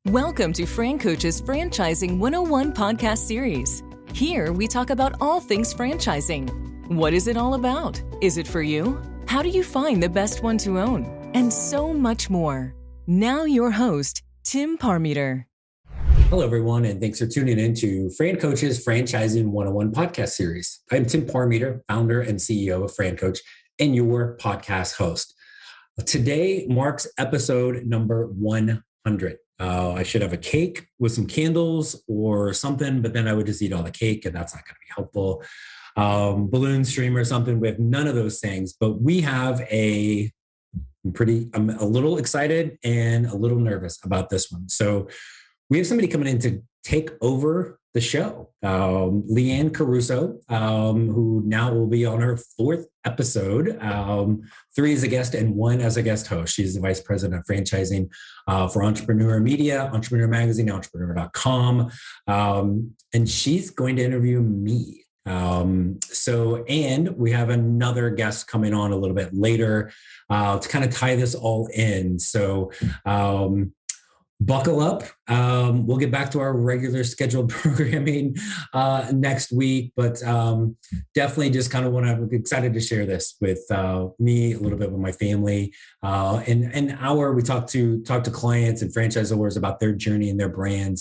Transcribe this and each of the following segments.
Welcome to Fran Coach's Franchising 101 podcast series. Here we talk about all things franchising. What is it all about? Is it for you? How do you find the best one to own? And so much more. Now your host, Tim Parmeter. Hello, everyone, and thanks for tuning in to Fran Coach's Franchising 101 podcast series. I'm Tim Parmeter, founder and CEO of Fran Coach, and your podcast host. Today marks episode number 100. I should have a cake with some candles or something, but then I would just eat all the cake, and that's not going to be helpful. Balloon stream or something. We have none of those things, but we have I'm a little excited and a little nervous about this one. So we have somebody coming in to take over the show, Leanne Caruso, who now will be on her 4th episode, 3 as a guest and 1 as a guest host. She's the Vice President of Franchising for Entrepreneur Media, Entrepreneur Magazine, Entrepreneur.com, and she's going to interview me. And we have another guest coming on a little bit later to kind of tie this all in. So buckle up. We'll get back to our regular scheduled programming next week, but definitely just kind of I'm excited to share this with me, a little bit with my family. We talk to clients and franchisors about their journey and their brands.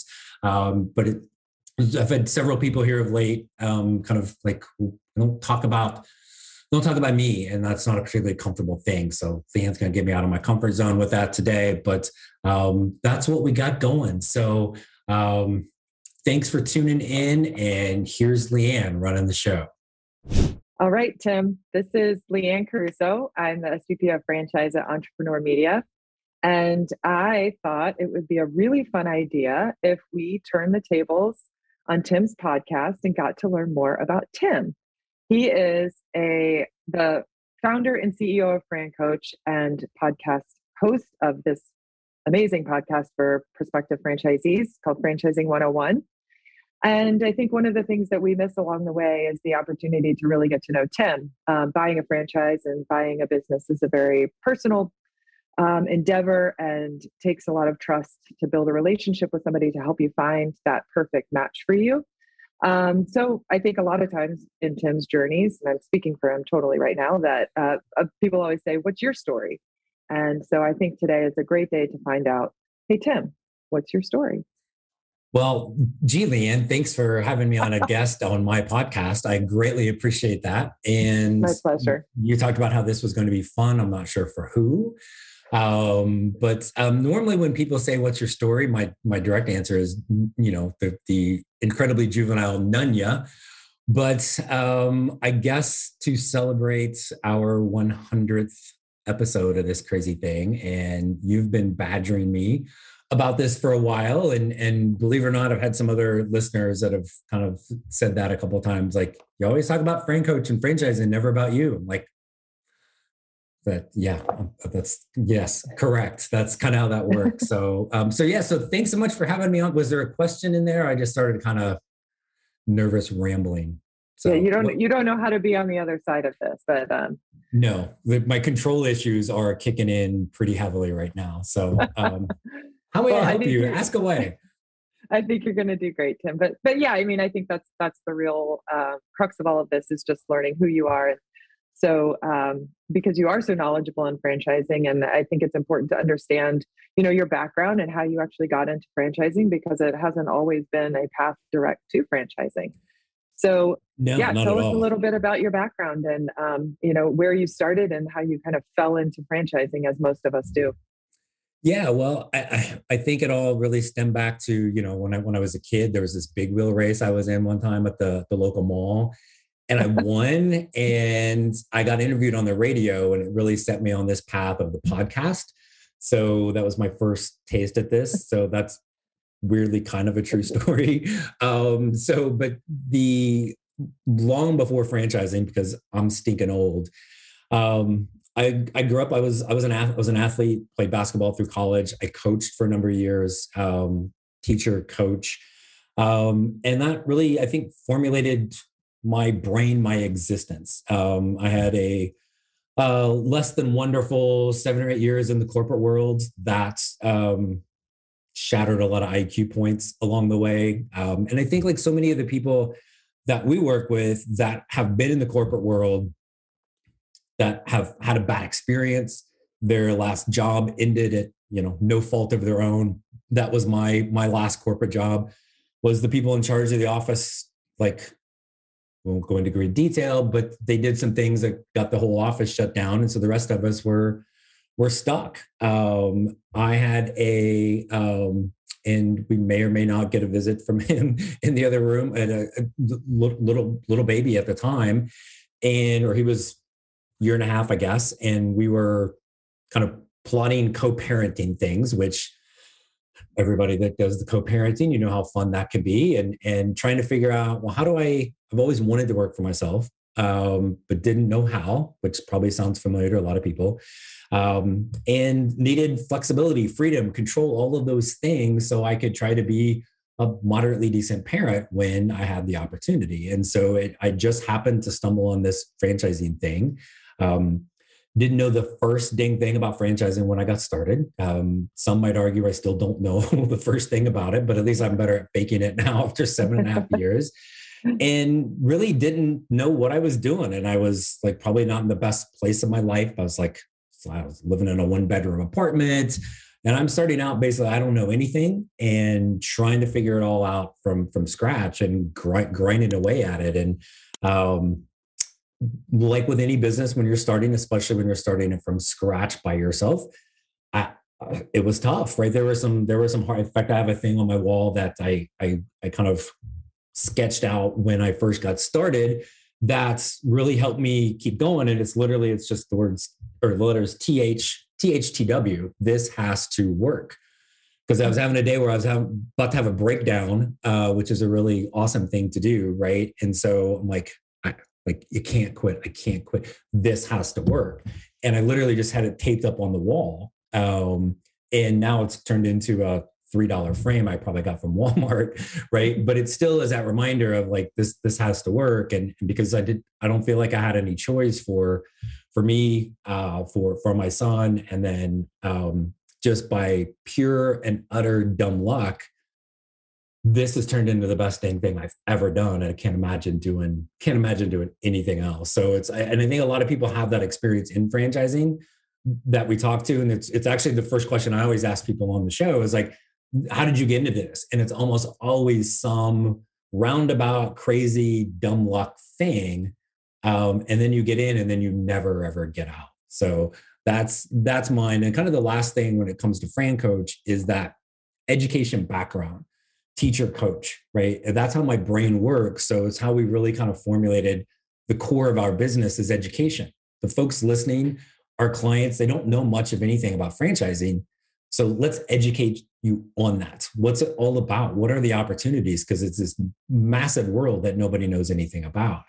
I've had several people here of late, kind of like, don't talk about me, and that's not a particularly comfortable thing. So Leanne's going to get me out of my comfort zone with that today, but that's what we got going. So thanks for tuning in, and here's Leanne running the show. All right, Tim, this is Leanne Caruso. I'm the SVP of Franchise at Entrepreneur Media, and I thought it would be a really fun idea if we turn the tables on Tim's podcast and got to learn more about Tim. He is the founder and CEO of Fran Coach and podcast host of this amazing podcast for prospective franchisees called Franchising 101. And I think one of the things that we miss along the way is the opportunity to really get to know Tim. Buying a franchise and buying a business is a very personal endeavor and takes a lot of trust to build a relationship with somebody to help you find that perfect match for you. So I think a lot of times in Tim's journeys, and I'm speaking for him totally right now, that people always say, "What's your story?" And so I think today is a great day to find out, hey, Tim, what's your story? Well, gee, Leanne, thanks for having me on a guest on my podcast. I greatly appreciate that. And my pleasure. You talked about how this was going to be fun. I'm not sure for who. But normally when people say, "What's your story?" my direct answer is, the incredibly juvenile Nunya. But I guess to celebrate our 100th episode of this crazy thing, and you've been badgering me about this for a while, and believe it or not, I've had some other listeners that have kind of said that a couple of times, like, "You always talk about Fran Coach and franchising, never about you." I'm like, yes, correct. That's kind of how that works. So thanks so much for having me on. Was there a question in there? I just started kind of nervous rambling. So yeah, you don't know how to be on the other side of this, but no, my control issues are kicking in pretty heavily right now. So how may I help you? Ask away. I think you're going to do great, Tim. But yeah, I mean, I think that's the real crux of all of this is just learning who you are. And so because you are so knowledgeable in franchising, and I think it's important to understand, your background and how you actually got into franchising, because it hasn't always been a path direct to franchising. So tell us a little bit about your background and, where you started and how you kind of fell into franchising, as most of us do. Yeah, well, I think it all really stemmed back to, when I was a kid, there was this big wheel race I was in one time at the local mall. And I won, and I got interviewed on the radio, and it really set me on this path of the podcast. So that was my first taste at this. So that's weirdly kind of a true story. But long before franchising, because I'm stinking old, I grew up. I was an athlete, played basketball through college. I coached for a number of years, teacher, coach, and that really, I think, formulated my brain, my existence. I had a less than wonderful 7 or 8 years in the corporate world that shattered a lot of IQ points along the way. And I think like so many of the people that we work with that have been in the corporate world that have had a bad experience, their last job ended at, no fault of their own. That was my last corporate job, was the people in charge of the office, like, won't go into great detail, but they did some things that got the whole office shut down. And so the rest of us were stuck. I had and we may or may not get a visit from him in the other room, at a little baby at the time. Or he was a year and a half, I guess. And we were kind of plotting co-parenting things, which everybody that does the co-parenting, you know how fun that can be, and trying to figure out, well, I've always wanted to work for myself, but didn't know how, which probably sounds familiar to a lot of people, and needed flexibility, freedom, control, all of those things, so I could try to be a moderately decent parent when I had the opportunity. And so I just happened to stumble on this franchising thing. Didn't know the first dang thing about franchising when I got started. Some might argue I still don't know the first thing about it, but at least I'm better at faking it now after 7.5 years. And really didn't know what I was doing. And I was like probably not in the best place of my life. I was living in a 1-bedroom apartment, and I'm starting out basically, I don't know anything, and trying to figure it all out from scratch and grinding away at it. And like with any business, when you're starting, especially when you're starting it from scratch by yourself, it was tough, right? There were some hard. In fact, I have a thing on my wall that I kind of sketched out when I first got started that's really helped me keep going. And it's just the words or letters THTW. This has to work. Because I was having a day where I was about to have a breakdown, which is a really awesome thing to do, right? And so I'm like, you can't quit. I can't quit. This has to work. And I literally just had it taped up on the wall. And now it's turned into a $3 frame I probably got from Walmart, right? But it still is that reminder of like, this has to work. And because I don't feel like I had any choice for me, for my son. And then just by pure and utter dumb luck, this has turned into the best dang thing I've ever done. And I can't imagine doing anything else. So and I think a lot of people have that experience in franchising that we talk to. And it's actually the first question I always ask people on the show is like, how did you get into this? And it's almost always some roundabout, crazy, dumb luck thing. And then you get in and then you never, ever get out. So that's mine. And kind of the last thing when it comes to Fran Coach is that education background, teacher coach, right? And that's how my brain works. So it's how we really kind of formulated the core of our business is education. The folks listening, our clients, they don't know much of anything about franchising. So let's educate you on that. What's it all about? What are the opportunities? Because it's this massive world that nobody knows anything about.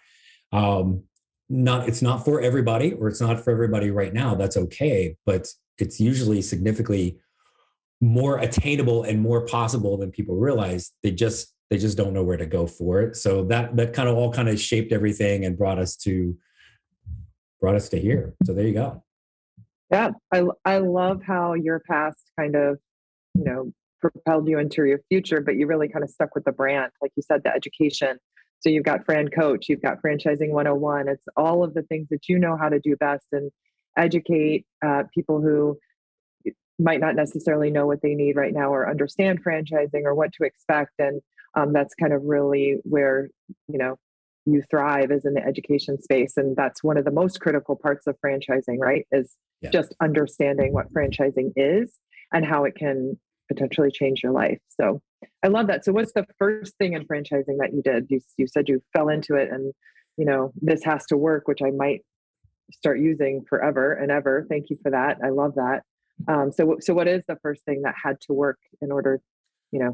It's not for everybody, or it's not for everybody right now. That's okay. But it's usually significantly more attainable and more possible than people realize. They just don't know where to go for it. So that kind of all kind of shaped everything and brought us to here. So there you go. Yeah. I love how your past kind of, propelled you into your future, but you really kind of stuck with the brand. Like you said, the education. So you've got Fran Coach, you've got Franchising 101. It's all of the things that you know how to do best and educate people who might not necessarily know what they need right now or understand franchising or what to expect. And that's kind of really where, you thrive is in the education space. And that's one of the most critical parts of franchising, right? Is just understanding what franchising is and how it can potentially change your life. So I love that. So what's the first thing in franchising that you did? You said you fell into it and, this has to work, which I might start using forever and ever. Thank you for that. I love that. So what is the first thing that had to work in order to?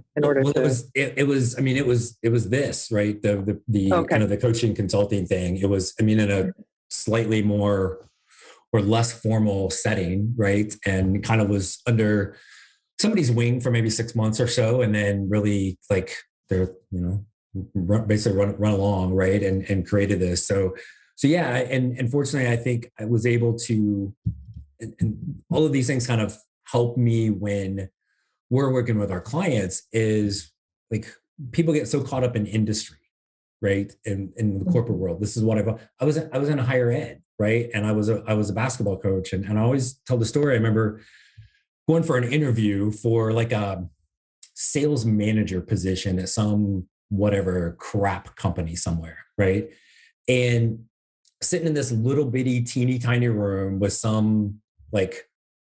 It was this, right? The kind of the coaching consulting thing. It was, in a slightly more or less formal setting, right? And kind of was under somebody's wing for maybe 6 months or so. And then really like they're, basically run along, right. And created this. So yeah. And fortunately, I think I was able to, and all of these things kind of help me when we're working with our clients is like people get so caught up in industry, right? In the corporate world. This is what I was in a higher ed, right? And I was a basketball coach. And I always tell the story. I remember going for an interview for like a sales manager position at some whatever crap company somewhere, right? And sitting in this little bitty teeny tiny room with some like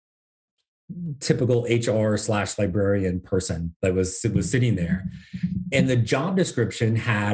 typical HR/librarian person that was sitting there. And the job description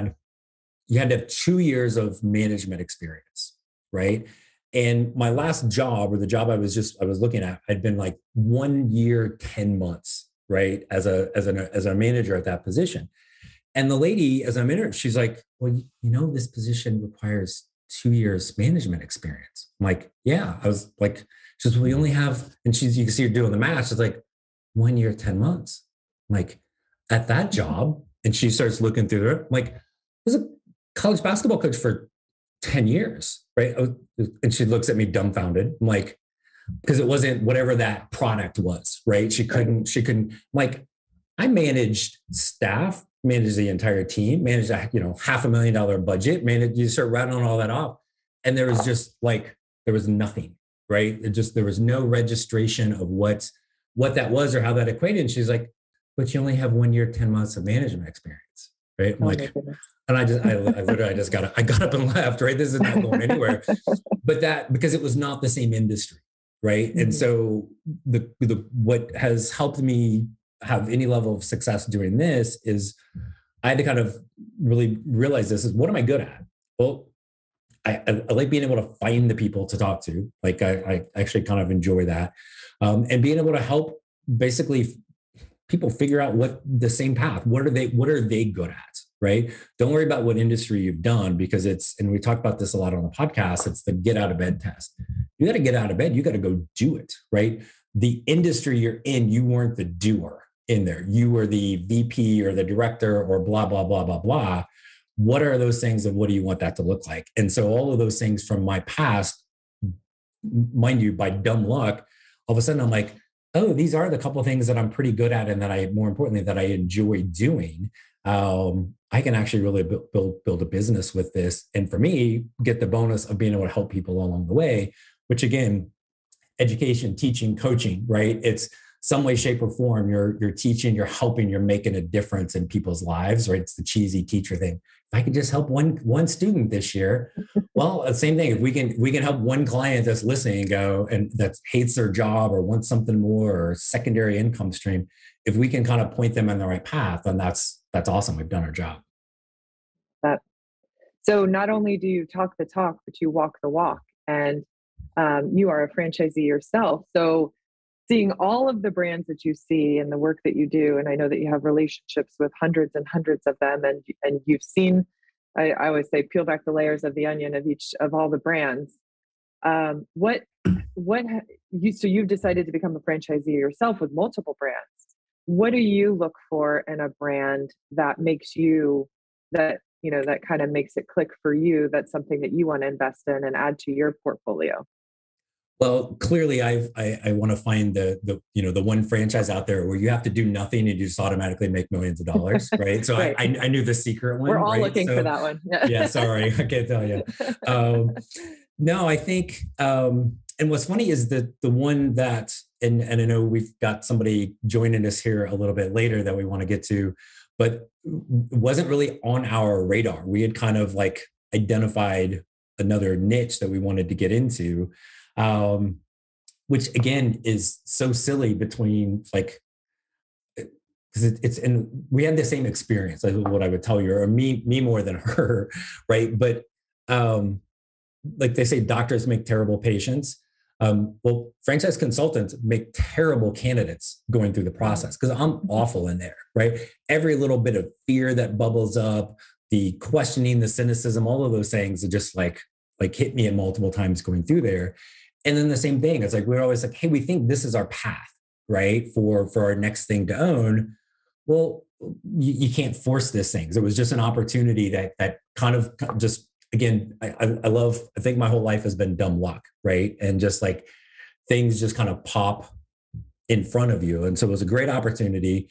you had to have 2 years of management experience, right? And my last job, or the job I was looking at, I'd been like 1 year, 10 months, right? As a manager at that position. And the lady, as I'm in her, she's like, well, this position requires 2 years management experience. I'm like, yeah. I was like, she says, well, we only have, and you can see her doing the math. She's like, 1 year, 10 months. I'm like, at that job. And she starts looking through it. I'm like, I was a college basketball coach for 10 years, right? And she looks at me dumbfounded. I'm like, because it wasn't whatever that product was, right? She couldn't, like, I managed staff, managed the entire team, managed a $500,000 budget, you start rattling all that off. And there was just like, there was nothing, right? There was no registration of what that was or how that equated. And she's like, but you only have 1 year, 10 months of management experience, right? I'm like, and I literally just got up and left, right? This is not going anywhere. But because it was not the same industry, right? Mm-hmm. And so what has helped me have any level of success doing this is I had to kind of really realize this is, what am I good at? Well, I like being able to find the people to talk to. Like I actually kind of enjoy that. And being able to help basically people figure out what the same path, what are they good at, right? Don't worry about what industry you've done, because and we talk about this a lot on the podcast, it's the get out of bed test. You got to get out of bed. You got to go do it, right? The industry you're in, you weren't the doer in there. You were the VP or the director or blah, blah, blah, blah, blah. What are those things and what do you want that to look like? And so all of those things from my past, mind you, by dumb luck, all of a sudden I'm like, oh, these are the couple of things that I'm pretty good at and that more importantly, that I enjoy doing. I can actually really build a business with this. And for me, get the bonus of being able to help people along the way, which again, education, teaching, coaching, right? It's some way, shape, or form. You're teaching, you're helping, you're making a difference in people's lives, right? It's the cheesy teacher thing. If I could just help one student this year, well, the same thing. If we can help one client that's listening and that hates their job or wants something more or secondary income stream, if we can kind of point them on the right path, then that's awesome. We've done our job. So not only do you talk the talk, but you walk the walk, and you are a franchisee yourself. So seeing all of the brands that you see and the work that you do, and I know that you have relationships with hundreds and hundreds of them, and you've seen, I always say, peel back the layers of the onion of all the brands. So you've decided to become a franchisee yourself with multiple brands. What do you look for in a brand that makes you, that kind of makes it click for you? That's something that you want to invest in and add to your portfolio. Well, clearly I want to find the one franchise out there where you have to do nothing and you just automatically make millions of dollars, right? So right. I knew the secret one. We're all looking for that one. Yeah, sorry, I can't tell you. No, I think, and what's funny is the one that, and I know we've got somebody joining us here a little bit later that we want to get to, but wasn't really on our radar. We had kind of like identified another niche that we wanted to get into. Which again is so silly between like, because and we had the same experience, like what I would tell you, or me more than her, right? But like they say, doctors make terrible patients. Well, franchise consultants make terrible candidates going through the process, because I'm awful in there, right? Every little bit of fear that bubbles up, the questioning, the cynicism, all of those things are just like hit me at multiple times going through there. And then the same thing, it's like, we're always like, hey, we think this is our path, right? For our next thing to own. Well, you can't force this thing. It was just an opportunity that kind of just, again, I think my whole life has been dumb luck, right? And just like things just kind of pop in front of you. And so it was a great opportunity.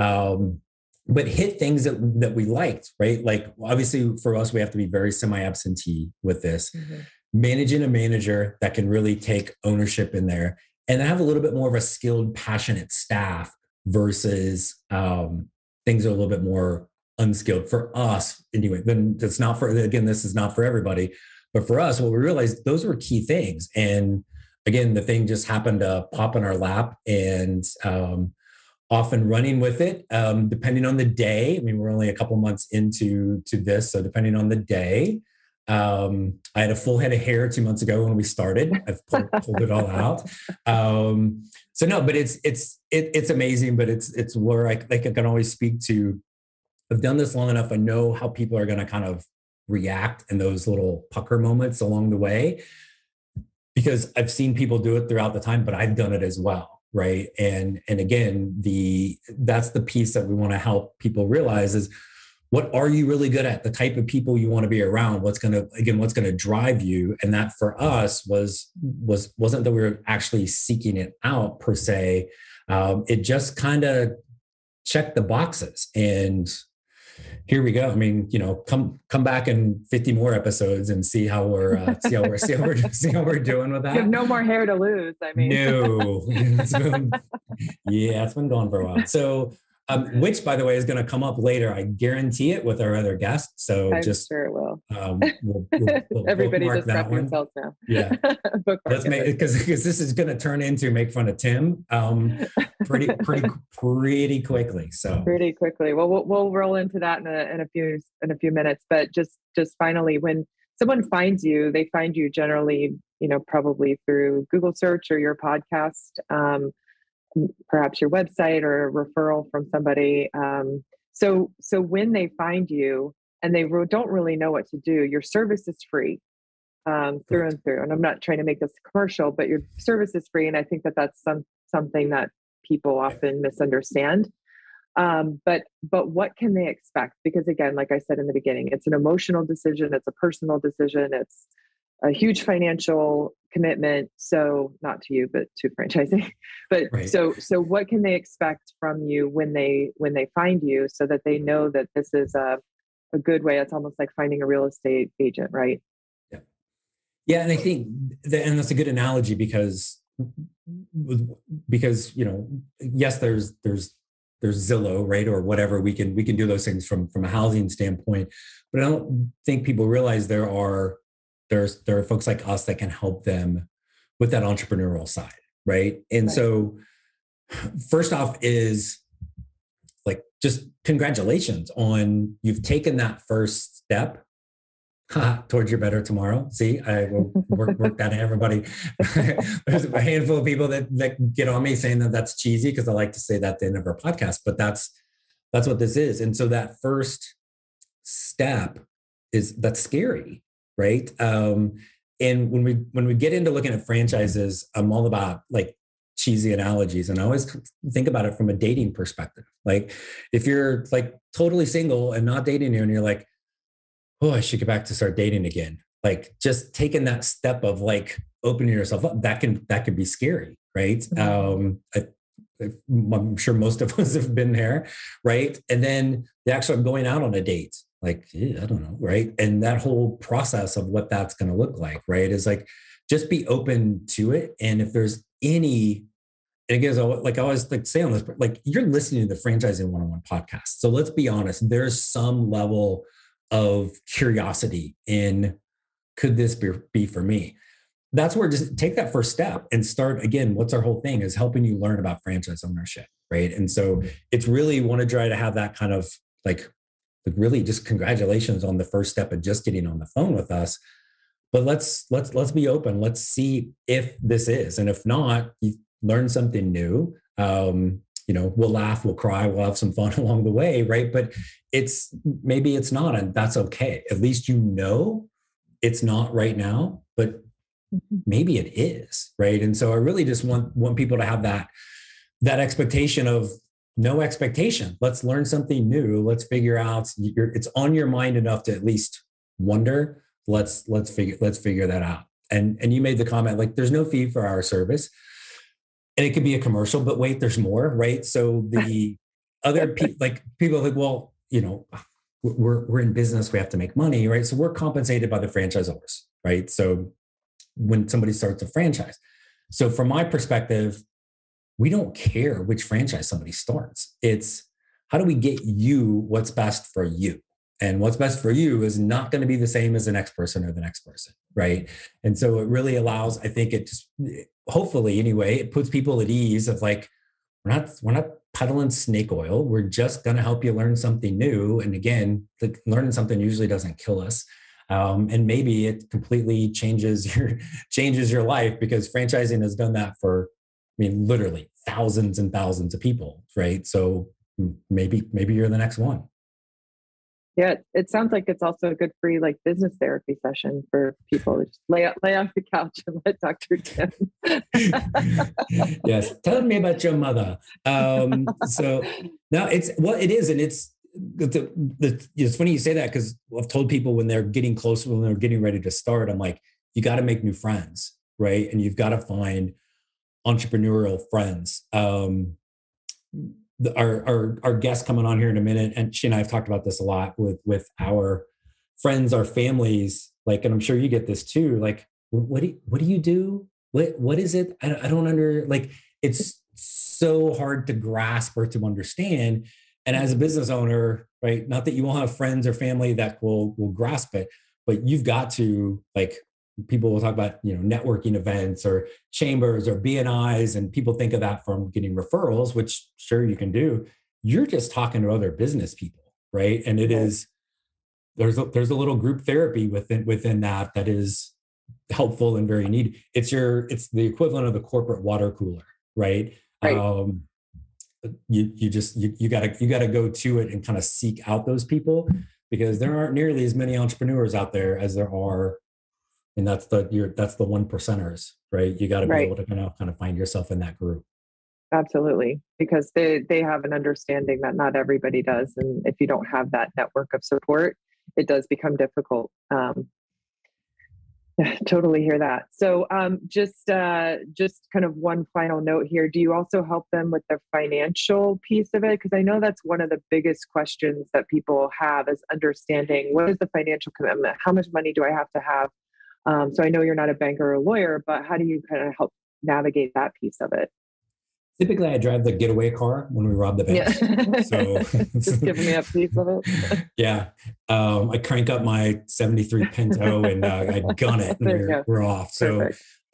But hit things that we liked, right? Like obviously for us, we have to be very semi-absentee with this. Mm-hmm. Managing a manager that can really take ownership in there and have a little bit more of a skilled, passionate staff versus things are a little bit more unskilled for us anyway. Then that's not for, again, this is not for everybody, but for us, what we realized, those were key things. And again, the thing just happened to pop in our lap and often running with it, depending on the day. I mean, we're only a couple months into this. So depending on the day, I had a full head of hair 2 months ago when we started. I've pulled it all out. So no, but it's amazing, but it's where I can always speak to, I've done this long enough. I know how people are going to kind of react in those little pucker moments along the way, because I've seen people do it throughout the time, but I've done it as well. Right. And again, that's the piece that we want to help people realize is, what are you really good at? The type of people you want to be around, what's going to drive you. And that for us wasn't that we were actually seeking it out per se. It just kind of checked the boxes, and here we go. I mean, come back in 50 more episodes and see how we're doing with that. You have no more hair to lose. I mean, no, it's been gone for a while. So, which, by the way, is going to come up later. I guarantee it with our other guests. So I'm sure it will. We'll Everybody just prep themselves now. Yeah, because this is going to turn into make fun of Tim pretty quickly. So pretty quickly. Well, we'll roll into that in a few minutes. But just finally, when someone finds you, they find you generally, probably through Google search or your podcast. Perhaps your website or a referral from somebody. So when they find you and they don't really know what to do, your service is free through and through. And I'm not trying to make this commercial, but your service is free. And I think that that's something that people often misunderstand. But what can they expect? Because again, like I said in the beginning, it's an emotional decision. It's a personal decision. It's a huge financial commitment. So not to you, but to franchising. But right. So what can they expect from you when they find you, so that they know that this is a good way? It's almost like finding a real estate agent, right? Yeah. Yeah. And I think and that's a good analogy because yes, there's Zillow, right? Or whatever. We can do those things from a housing standpoint, but I don't think people realize there are folks like us that can help them with that entrepreneurial side, right? And so first off is like, just congratulations on you've taken that first step towards your better tomorrow. See, I will work that in everybody. There's a handful of people that get on me saying that that's cheesy, because I like to say that at the end of our podcast, but that's what this is. And so that first step that's scary. Right. And when we get into looking at franchises, I'm all about like cheesy analogies. And I always think about it from a dating perspective. Like if you're like totally single and not dating and you're like, oh, I should get back to start dating again. Like just taking that step of like opening yourself up, that can be scary. Right. I'm sure most of us have been there. Right. And then the actual going out on a date. Like, I don't know, right? And that whole process of what that's going to look like, right, is like, just be open to it. And if there's any, and again, like I always like say on this, like you're listening to the Franchising 101 podcast. So let's be honest, there's some level of curiosity in, could this be for me? That's where just take that first step and start. Again, what's our whole thing is helping you learn about franchise ownership, right? And so it's really want to try to have that kind of like really just congratulations on the first step of just getting on the phone with us. But let's be open. Let's see if this is, and if not, you learn something new. We'll laugh, we'll cry, we'll have some fun along the way, right? But maybe it's not, and that's okay. At least it's not right now, but maybe it is, right? And so I really just want people to have that expectation of no expectation. Let's learn something new. Let's figure out. It's on your mind enough to at least wonder. Let's figure that out. And you made the comment like there's no fee for our service. and it could be a commercial, but wait, there's more, right? So the other people are like, well, we're in business, we have to make money, right? So we're compensated by the franchisors, right? So when somebody starts a franchise, so from my perspective, we don't care which franchise somebody starts. It's how do we get you what's best for you? And what's best for you is not going to be the same as the next person or the next person, right? And so it really allows, I think it just, hopefully anyway, it puts people at ease of like, we're not peddling snake oil. We're just going to help you learn something new. And again, learning something usually doesn't kill us. And maybe it completely changes your life, because franchising has done that for, literally thousands and thousands of people, right? So maybe you're the next one. Yeah, it sounds like it's also a good free business therapy session for people to just lay on the couch and let Dr. Tim. Yes, tell me about your mother. So now it is, and it's funny you say that, because I've told people when they're getting close, when they're getting ready to start, I'm like, you got to make new friends, right? And you've got to find entrepreneurial friends. Our guest coming on here in a minute, and she and I have talked about this a lot with our friends, our families, and I'm sure you get this too. What do you do? What is it? I don't it's so hard to grasp or to understand. And as a business owner, right? Not that you won't have friends or family that will grasp it, but you've got to people will talk about, networking events or chambers or BNIs, and people think of that from getting referrals, which sure you can do. You're just talking to other business people, right? And it is, there's a little group therapy within that is helpful and very needed. It's the equivalent of the corporate water cooler, right? Right. You gotta go to it and kind of seek out those people, because there aren't nearly as many entrepreneurs out there as there are. And that's the one percenters, right? You got to be able to kind of find yourself in that group. Absolutely. Because they have an understanding that not everybody does. And if you don't have that network of support, it does become difficult. Totally hear that. So just kind of one final note here. Do you also help them with the financial piece of it? Because I know that's one of the biggest questions that people have, is understanding what is the financial commitment? How much money do I have to have? So I know you're not a banker or a lawyer, but how do you kind of help navigate that piece of it? Typically, I drive the getaway car when we rob the bank. Yeah. So just give me a piece of it. Yeah. I crank up my 73 Pinto and I gun it, and we're off. So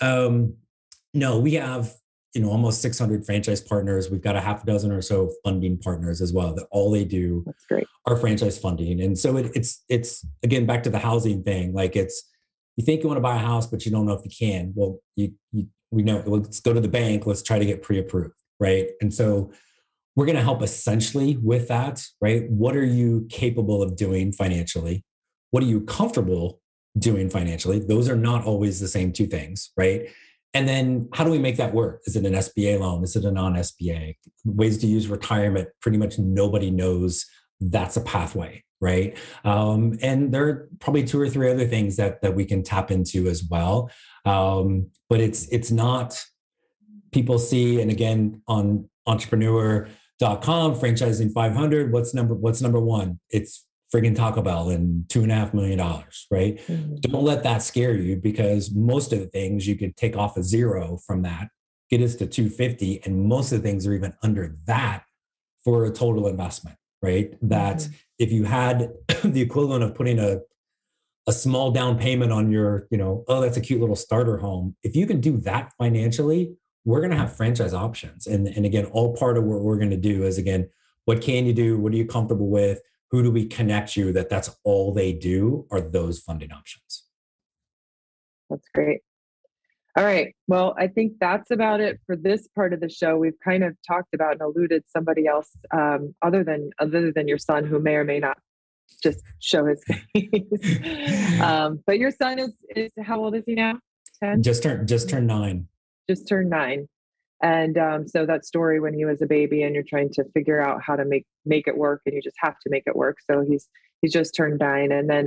no, we have, almost 600 franchise partners. We've got a half dozen or so funding partners as well, that all they do are franchise funding. And so it's again, back to the housing thing. You think you want to buy a house, but you don't know if you can. Well, we know, let's go to the bank. Let's try to get pre-approved, right? And so we're going to help essentially with that, right? What are you capable of doing financially? What are you comfortable doing financially? Those are not always the same two things, right? And then how do we make that work? Is it an SBA loan? Is it a non-SBA? Ways to use retirement. Pretty much nobody knows that's a pathway, right? And there are probably 2 or 3 other things that we can tap into as well. But it's not, people see, and again, on entrepreneur.com, franchising 500, what's number one? It's friggin' Taco Bell and $2.5 million, right? Mm-hmm. Don't let that scare you, because most of the things you could take off a zero from that, get us to 250. And most of the things are even under that for a total investment, right? That if you had the equivalent of putting a small down payment on your, oh, that's a cute little starter home. If you can do that financially, we're going to have franchise options. And again, all part of what we're going to do is, again, what can you do? What are you comfortable with? Who do we connect you that's all they do are those funding options? That's great. All right. Well, I think that's about it for this part of the show. We've kind of talked about and alluded somebody else other than your son, who may or may not just show his face. But your son is how old is he now? 10? Just turned 9. Just turned 9. And so that story when he was a baby and you're trying to figure out how to make it work, and you just have to make it work. So he's just turned 9. And then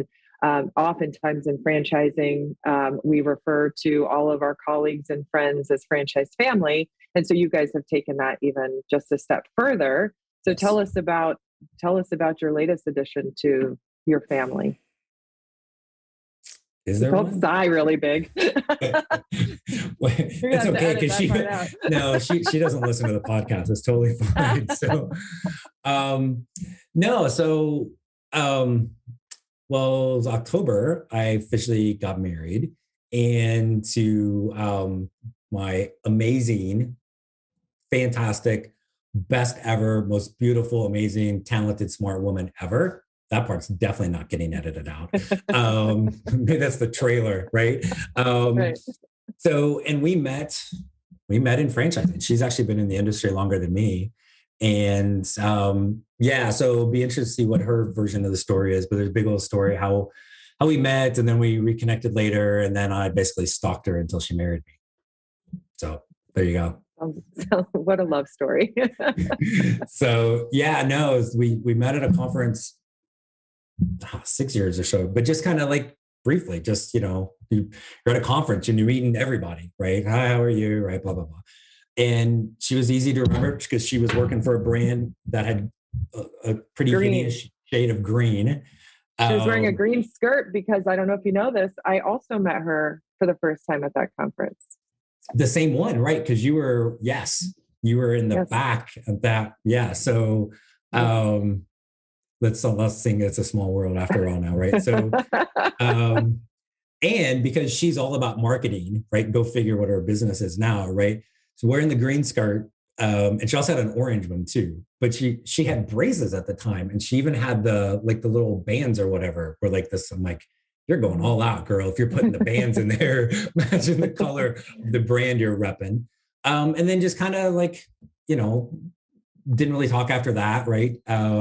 Oftentimes in franchising, we refer to all of our colleagues and friends as franchise family. And so you guys have taken that even just a step further. So Yes. tell us about your latest addition to your family. Is there Don't one? sigh really big. It's okay because she doesn't listen to the podcast. It's totally fine. Well, it was October. I officially got married, and to my amazing, fantastic, best ever, most beautiful, amazing, talented, smart woman ever. That part's definitely not getting edited out. Maybe that's the trailer, right? Right. So, and we met in franchising. She's actually been in the industry longer than me. And so it'll be interesting to see what her version of the story is. But there's a big old story how we met, and then we reconnected later, and then I basically stalked her until she married me. So there you go. What a love story. So we met at a conference 6 years or so, but just kind of like briefly, just, you're at a conference and you're meeting everybody, right? Hi, how are you? Right. Blah, blah, blah. And she was easy to remember because she was working for a brand that had a pretty hideous shade of green. She was wearing a green skirt because I don't know if you know this, I also met her for the first time at that conference. The same one, right? Because you were in the back of that. Yeah. So let's sing It's a Small World after all now, right? So and because she's all about marketing, right? Go figure what her business is now, right? So wearing the green skirt, and she also had an orange one too. But she had braces at the time, and she even had the little bands or whatever. Were like this. I'm like, you're going all out, girl. If you're putting the bands in there, imagine the color of the brand you're repping. And then just kind of didn't really talk after that, right?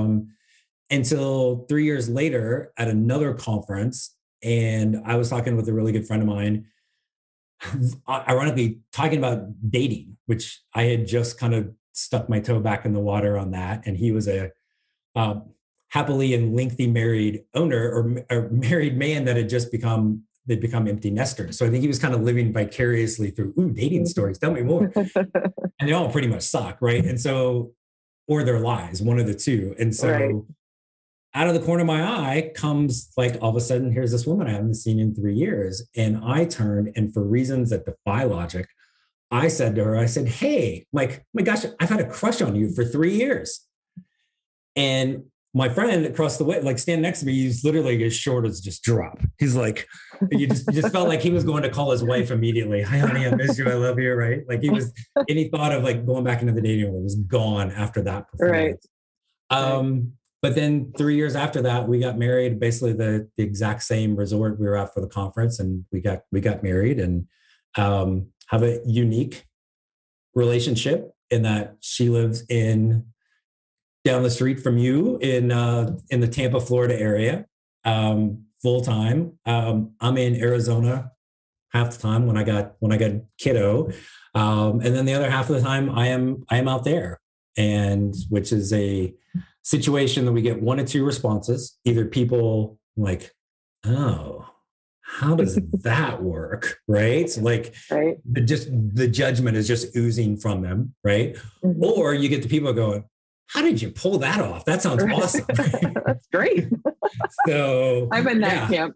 Until 3 years later at another conference, and I was talking with a really good friend of mine, ironically talking about dating, which I had just kind of stuck my toe back in the water on that. And he was a happily and lengthy married owner or married man that had just become empty nesters. So I think he was kind of living vicariously through, dating stories. Tell me more. And they all pretty much suck, right? And so, or they're lies, one of the two. And so out of the corner of my eye comes all of a sudden, here's this woman I haven't seen in 3 years. And I turned, and for reasons that defy logic, I said to her, hey, my gosh, I've had a crush on you for 3 years. And my friend across the way, standing next to me, he's literally as short as just drop. He's like, you just felt like he was going to call his wife immediately. Hi, honey, I miss you. I love you. Right. Any thought of going back into the dating world was gone after that performance. Right. But then 3 years after that, we got married, basically the exact same resort we were at for the conference. And we got married and have a unique relationship in that she lives down the street from you in the Tampa, Florida area, full time. I'm in Arizona half the time when I got kiddo, and then the other half of the time I am out there, and which is a situation that we get one of two responses: either people like, oh, how does that work, right? So the judgment is just oozing from them, right? Mm-hmm. Or you get the people going, how did you pull that off? That sounds awesome. That's great. So I'm in that camp.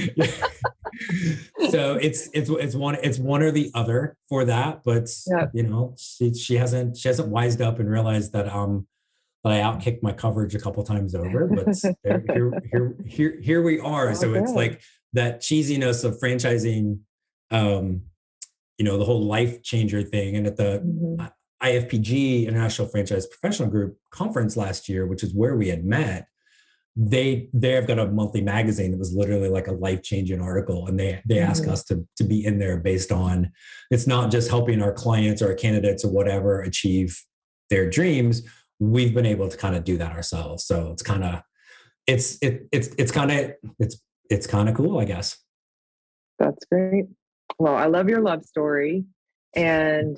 So it's one or the other for that, but she hasn't wised up and realized that I outkicked my coverage a couple times over, but here we are. Oh, so it's like that cheesiness of franchising, the whole life changer thing. And at the IFPG, International Franchise Professional Group conference last year, which is where we had met, they've got a monthly magazine that was literally like a life-changing article. And they ask us to be in there based on, it's not just helping our clients or our candidates or whatever achieve their dreams. We've been able to kind of do that ourselves. So it's kind of, it's kind of cool, I guess. That's great. Well, I love your love story. And,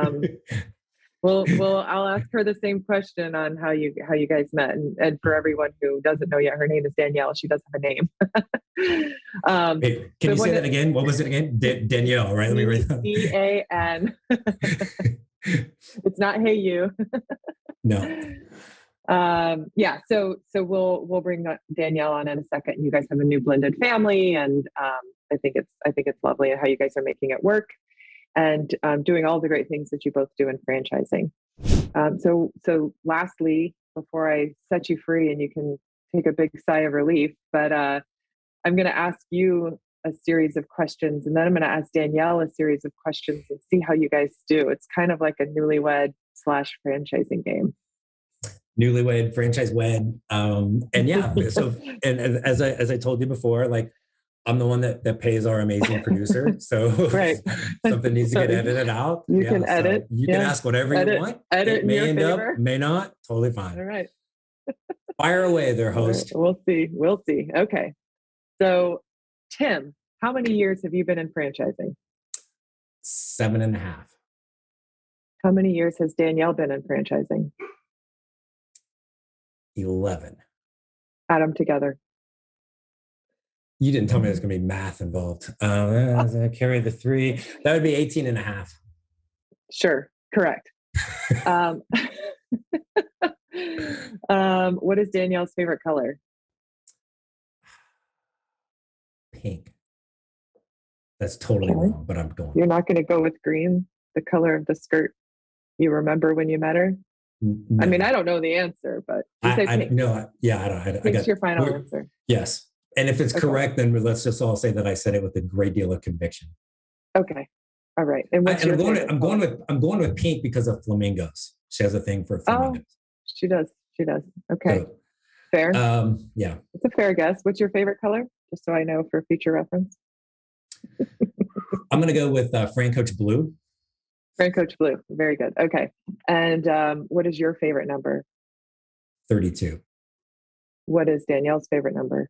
I'll ask her the same question on how you guys met. And for everyone who doesn't know yet, her name is Danielle. She does have a name. Wait, can you say that again? What was it again? Danielle, right? Let me read that. D-A-N. It's not hey you. No. Yeah, so we'll bring Danielle on in a second. You guys have a new blended family, and I think it's lovely how you guys are making it work and doing all the great things that you both do in franchising. So lastly, before I set you free and you can take a big sigh of relief, but I'm going to ask you a series of questions, and then I'm going to ask Danielle a series of questions and see how you guys do. It's kind of like a newlywed / franchising game. Newlywed, franchise wed. And yeah, so, and as I told you before, like I'm the one that pays our amazing producer. So right. Something needs to get edited out. You can edit. You can ask whatever you want. Edit it may in your end favor. up, may not. Totally fine. All right. Fire away there, host. Right. We'll see. Okay. So Tim, how many years have you been in franchising? 7.5. How many years has Danielle been in franchising? 11. Add them together. You didn't tell me there's going to be math involved. Carry the 3. That would be 18.5. Sure. Correct. What is Danielle's favorite color? Pink. That's totally wrong, but I'm going. You're not going to go with green, the color of the skirt you remember when you met her? No. I mean, I don't know the answer, but you say pink. No, yeah, I don't. Pink's your final answer. Yes. And if it's correct, then let's just all say that I said it with a great deal of conviction. Okay. All right. And what's your favorite? I'm going with pink because of flamingos. She has a thing for flamingos. Oh, she does. Okay. So, fair. Yeah. It's a fair guess. What's your favorite color? Just so I know for future reference. I'm going to go with Fran Coach Blue. Fran Coach Blue. Very good. Okay. And what is your favorite number? 32. What is Danielle's favorite number?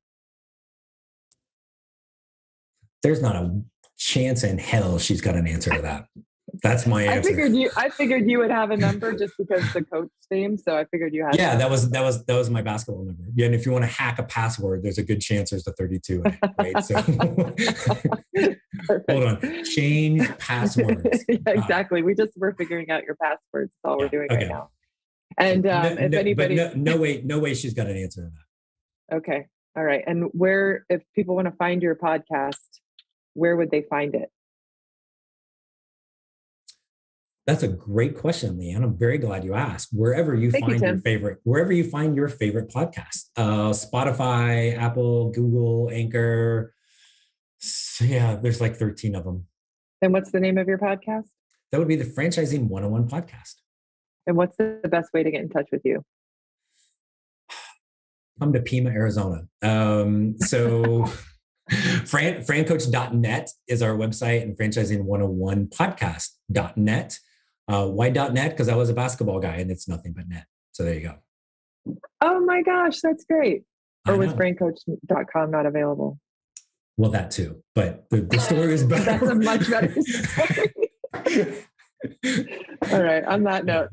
There's not a chance in hell she's got an answer to that. That's my answer. I figured you would have a number just because the coach theme. So I figured you had. Yeah, that was my basketball number. Yeah, and if you want to hack a password, there's a good chance there's a 32 in it, right? So hold on, change passwords. Yeah, exactly. We're figuring out your passwords. That's all we're doing right now. And if anybody, no way, she's got an answer to that. Okay, all right. And if people want to find your podcast, where would they find it? That's a great question, Leanne. I'm very glad you asked. Wherever you find your favorite podcast, Spotify, Apple, Google, Anchor. So yeah, there's like 13 of them. And what's the name of your podcast? That would be the Franchising 101 podcast. And what's the best way to get in touch with you? Come to Pima, Arizona. So francoach.net is our website, and franchising101podcast.net. Why .net? Because I was a basketball guy and it's nothing but net. So there you go. Oh my gosh, that's great. Or was frankcoach.com not available? Well, that too. But the story is better. That's a much better story. All right. On that note,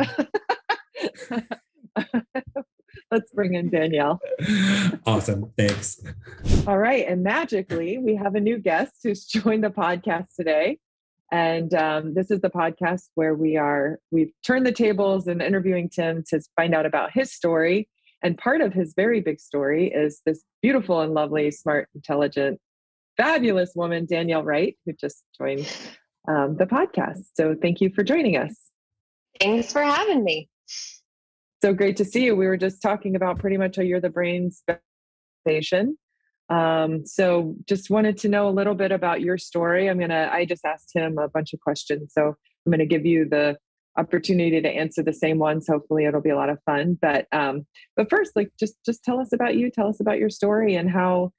let's bring in Danielle. Awesome. Thanks. All right. And magically, we have a new guest who's joined the podcast today. And this is the podcast where we've turned the tables and interviewing Tim to find out about his story. And part of his very big story is this beautiful and lovely, smart, intelligent, fabulous woman, Danielle Wright, who just joined the podcast. So thank you for joining us. Thanks for having me. So great to see you. We were just talking about pretty much a You're the Brains station. So just wanted to know a little bit about your story. I just asked him a bunch of questions, so I'm going to give you the opportunity to answer the same ones. Hopefully it'll be a lot of fun. But first, like, just tell us about you, tell us about your story, and how,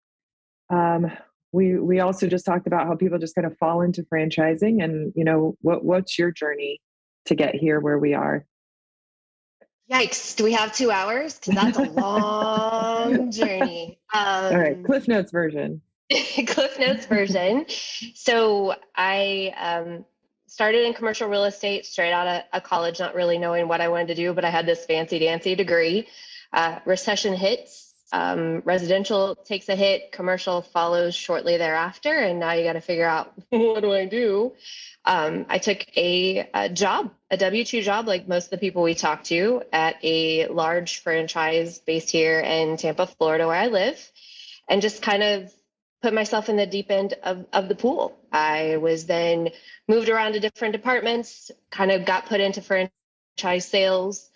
we also just talked about how people just kind of fall into franchising, and, what's your journey to get here where we are? Yikes. Do we have 2 hours? Because that's a long journey. All right. Cliff Notes version. Cliff Notes version. So I started in commercial real estate straight out of college, not really knowing what I wanted to do, but I had this fancy dancy degree. Recession hits. Residential takes a hit, commercial follows shortly thereafter, and now you got to figure out what do I do? I took a job, a W-2 job, like most of the people we talk to, at a large franchise based here in Tampa, Florida, where I live, and just kind of put myself in the deep end of the pool. I was then moved around to different departments, kind of got put into franchise sales.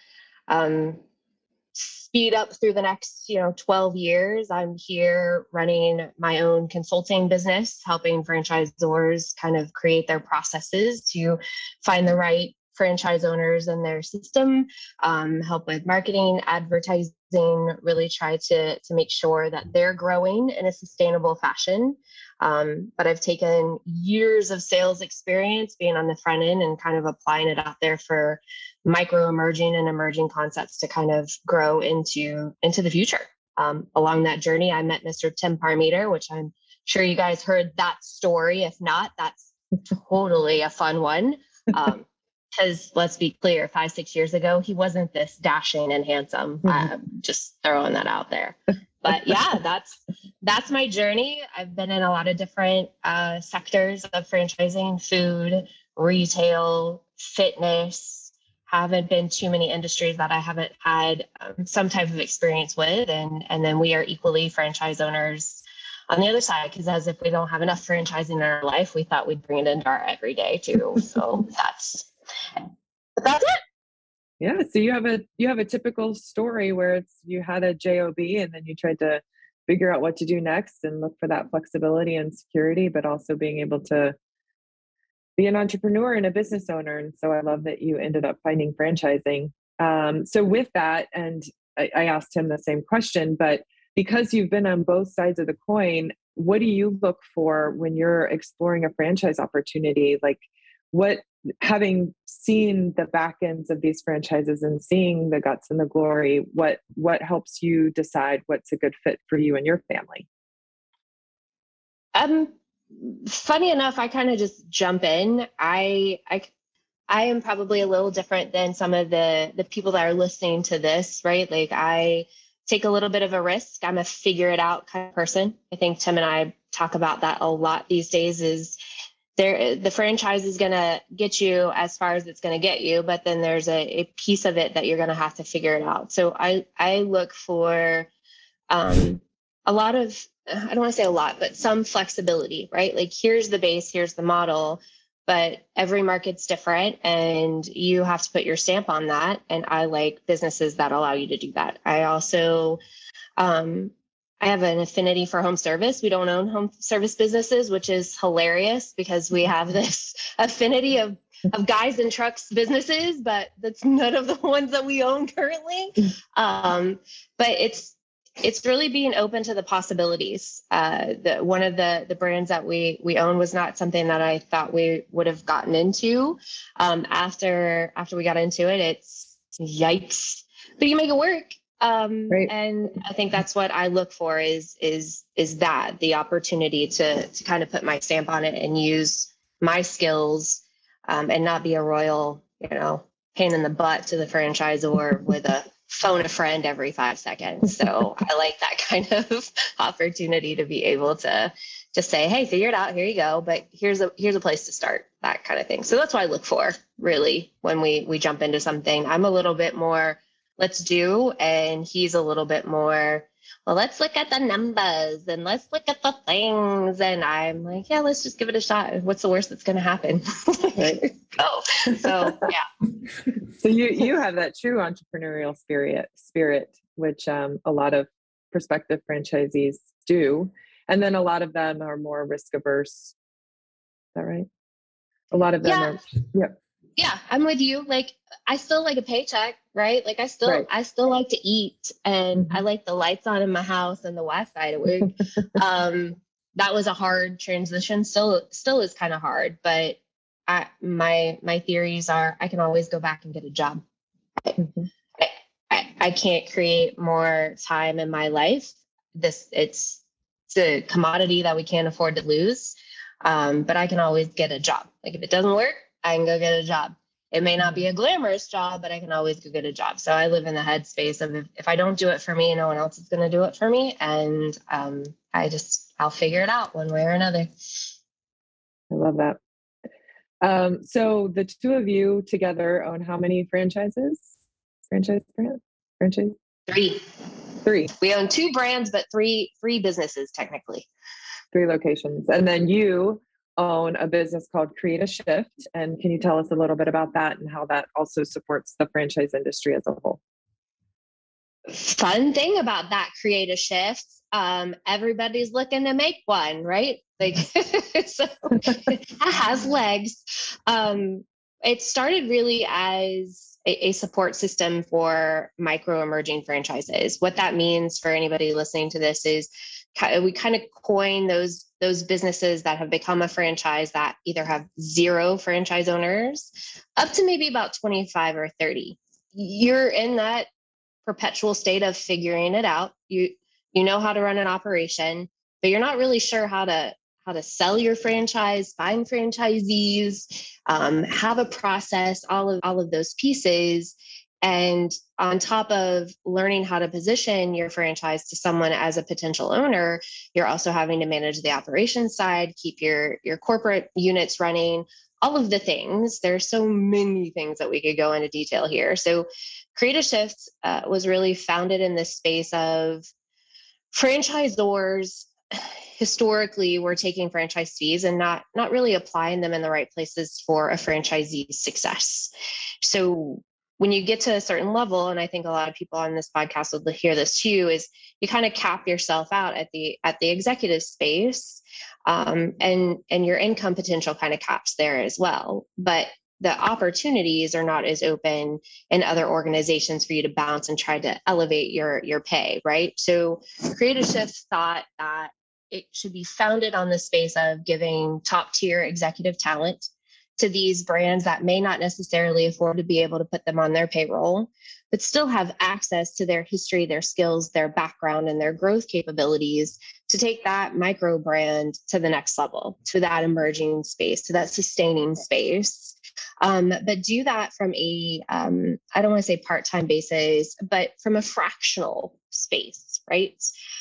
Speed up through the next 12 years, I'm here running my own consulting business, helping franchisors kind of create their processes to find the right franchise owners in their system, help with marketing, advertising, really try to make sure that they're growing in a sustainable fashion. But I've taken years of sales experience being on the front end and kind of applying it out there for micro emerging and emerging concepts to kind of grow into the future. Along that journey, I met Mr. Tim Parmeter, which I'm sure you guys heard that story. If not, that's totally a fun one. Because let's be clear, 5-6 years ago, he wasn't this dashing and handsome. Just throwing that out there. But yeah, that's my journey. I've been in a lot of different sectors of franchising: food, retail, fitness. Haven't been too many industries that I haven't had some type of experience with. And then we are equally franchise owners on the other side, because as if we don't have enough franchising in our life, we thought we'd bring it into our everyday too. So that's it. Yeah. So you have a typical story where you had a job and then you tried to figure out what to do next and look for that flexibility and security, but also being able to be an entrepreneur and a business owner. And so I love that you ended up finding franchising. So with that, and I asked him the same question, but because you've been on both sides of the coin, what do you look for when you're exploring a franchise opportunity? Like, what, having seen the back ends of these franchises and seeing the guts and the glory, what helps you decide what's a good fit for you and your family? Funny enough, I kind of just jump in. I am probably a little different than some of the people that are listening to this, right? Like, I take a little bit of a risk. I'm a figure it out kind of person. I think Tim and I talk about that a lot these days. Is the franchise is going to get you as far as it's going to get you, but then there's a piece of it that you're going to have to figure it out. So I look for a lot of, I don't want to say a lot, but some flexibility, right? Like, here's the base, here's the model, but every market's different and you have to put your stamp on that. And I like businesses that allow you to do that. I also, I have an affinity for home service. We don't own home service businesses, which is hilarious because we have this affinity of guys and trucks businesses, but that's none of the ones that we own currently. But it's really being open to the possibilities. One of the brands that we own was not something that I thought we would have gotten into. After we got into it, it's yikes, but you make it work. Right. And I think that's what I look for is that the opportunity to kind of put my stamp on it and use my skills, and not be a royal, pain in the butt to the franchisor with a phone a friend every 5 seconds. So I like that kind of opportunity to be able to just say, hey, figure it out. Here you go. But here's a place to start, that kind of thing. So that's what I look for really when we jump into something. I'm a little bit more, let's do, and he's a little bit more, well, let's look at the numbers and let's look at the things. And I'm like, yeah, let's just give it a shot. What's the worst that's going to happen? Right. Go. So yeah. So you have that true entrepreneurial spirit, which a lot of prospective franchisees do. And then a lot of them are more risk averse. Is that right? A lot of them are. Yep. Yeah, I'm with you. Like, I still like a paycheck, right? Like, I still like to eat, and I like the lights on in my house and the Wi-Fi to work. That was a hard transition. Still is kind of hard, but my theories are I can always go back and get a job. I can't create more time in my life. It's a commodity that we can't afford to lose. But I can always get a job. Like, if it doesn't work, I can go get a job. It may not be a glamorous job, but I can always go get a job. So I live in the headspace of if I don't do it for me, no one else is going to do it for me. And I'll figure it out one way or another. I love that. So the two of you together own how many franchises? Franchise? 3. We own 2 brands, but three businesses technically. 3 locations. And then you own a business called Create a Shift. And can you tell us a little bit about that and how that also supports the franchise industry as a whole? Fun thing about that Create a Shift, everybody's looking to make one, right? Like, so it has legs. It started really as a support system for micro emerging franchises. What that means for anybody listening to this is we kind of coin those businesses that have become a franchise that either have 0 franchise owners up to maybe about 25 or 30. You're in that perpetual state of figuring it out. You know how to run an operation, but you're not really sure how to sell your franchise, find franchisees, have a process, all of those pieces. And on top of learning how to position your franchise to someone as a potential owner, you're also having to manage the operations side, keep your corporate units running, all of the things. There's so many things that we could go into detail here. So Create a Shift was really founded in this space of franchisors historically were taking franchise fees and not really applying them in the right places for a franchisee's success. So when you get to a certain level, and I think a lot of people on this podcast will hear this too, is you kind of cap yourself out at the executive space, and your income potential kind of caps there as well. But the opportunities are not as open in other organizations for you to bounce and try to elevate your pay, right? So Create a Shift thought that it should be founded on the space of giving top tier executive talent to these brands that may not necessarily afford to be able to put them on their payroll, but still have access to their history, their skills, their background, and their growth capabilities to take that micro brand to the next level, to that emerging space, to that sustaining space. But do that from I don't want to say part-time basis, but from a fractional space, right?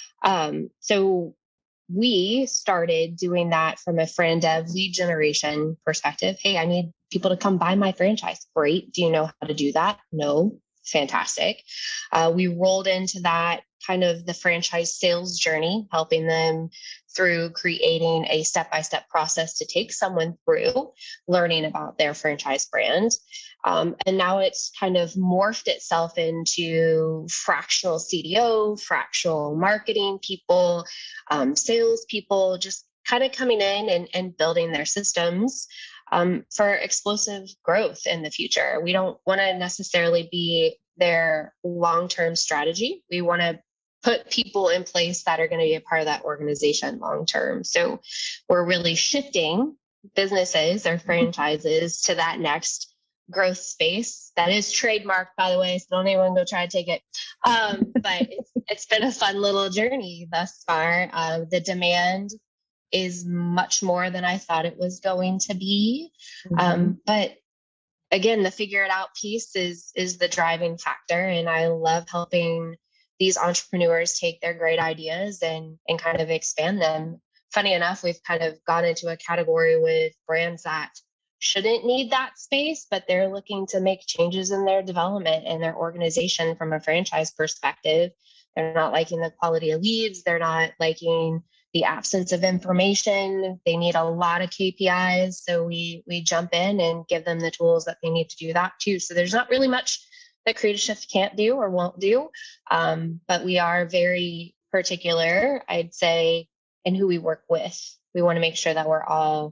So we started doing that from a friend dev lead generation perspective. Hey, I need people to come buy my franchise. Great. Do you know how to do that? No. Fantastic. We rolled into that kind of the franchise sales journey, helping them through creating a step-by-step process to take someone through learning about their franchise brand. And now it's kind of morphed itself into fractional CDO, fractional marketing people, sales people, just kind of coming in and building their systems for explosive growth in the future. We don't want to necessarily be their long-term strategy. We want to put people in place that are going to be a part of that organization long-term. So we're really shifting businesses or franchises to that next growth space. That is trademarked, by the way, so don't anyone go try to take it. But it's been a fun little journey thus far. The demand is much more than I thought it was going to be. But again, the figure it out piece is the driving factor. And I love helping these entrepreneurs take their great ideas and kind of expand them. Funny enough, we've kind of gone into a category with brands that shouldn't need that space, but they're looking to make changes in their development and their organization from a franchise perspective. They're not liking the quality of leads. They're not liking the absence of information. They need a lot of KPIs. So we jump in and give them the tools that they need to do that too. So there's not really much that Create a Shift can't do or won't do. But we are very particular, I'd say, in who we work with. We want to make sure that we're all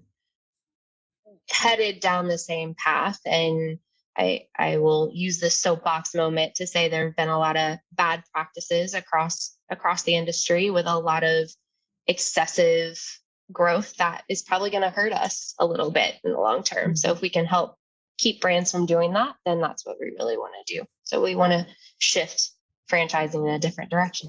headed down the same path. And I will use this soapbox moment to say there have been a lot of bad practices across the industry with a lot of excessive growth that is probably going to hurt us a little bit in the long term. So if we can help keep brands from doing that, then that's what we really want to do. So we want to shift franchising in a different direction.